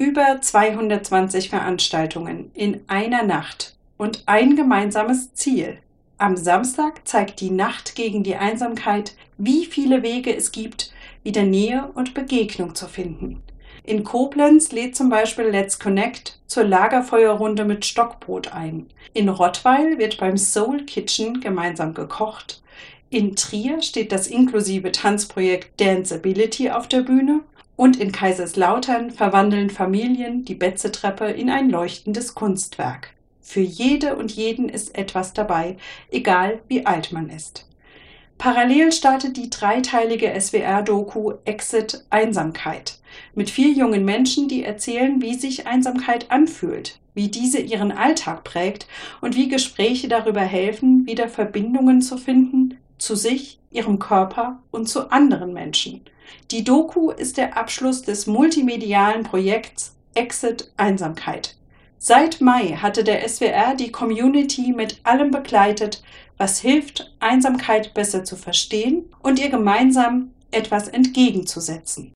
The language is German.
Über 220 Veranstaltungen in einer Nacht und ein gemeinsames Ziel. Am Samstag zeigt die Nacht gegen die Einsamkeit, wie viele Wege es gibt, wieder Nähe und Begegnung zu finden. In Koblenz lädt zum Beispiel Let's Connect zur Lagerfeuerrunde mit Stockbrot ein. In Rottweil wird beim Soul Kitchen gemeinsam gekocht. In Trier steht das inklusive Tanzprojekt Danceability auf der Bühne. Und in Kaiserslautern verwandeln Familien die Betze-Treppe in ein leuchtendes Kunstwerk. Für jede und jeden ist etwas dabei, egal wie alt man ist. Parallel startet die dreiteilige SWR-Doku Exit Einsamkeit mit 4 jungen Menschen, die erzählen, wie sich Einsamkeit anfühlt, wie diese ihren Alltag prägt und wie Gespräche darüber helfen, wieder Verbindungen zu finden zu sich, ihrem Körper und zu anderen Menschen. Die Doku ist der Abschluss des multimedialen Projekts Exit Einsamkeit. Seit Mai hatte der SWR die Community mit allem begleitet, was hilft, Einsamkeit besser zu verstehen und ihr gemeinsam etwas entgegenzusetzen.